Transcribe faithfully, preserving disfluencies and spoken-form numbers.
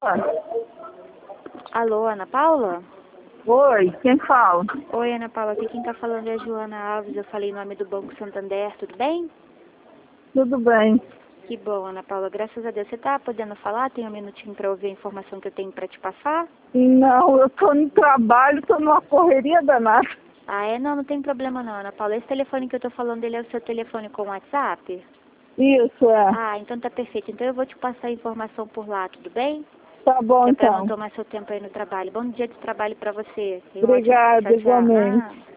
Alô, Ana Paula? Oi, quem fala? Oi, Ana Paula, aqui quem tá falando é a Joana Alves, eu falei em nome do Banco Santander, tudo bem? Tudo bem. Que bom, Ana Paula, graças a Deus. Você tá podendo falar? Tem um minutinho para ouvir a informação que eu tenho para te passar? Não, eu tô no trabalho, tô numa correria danada. Ah, é? Não, não tem problema não, Ana Paula. Esse telefone que eu tô falando, ele é o seu telefone com WhatsApp? Isso, é. Ah, então tá perfeito. Então eu vou te passar a informação por lá, tudo bem? Tá bom, Que é pra não então. tomar seu tempo aí no trabalho. Bom dia de trabalho pra você. Tenha um ótimo- Obrigada, Tchau, tchau. igualmente. Ah.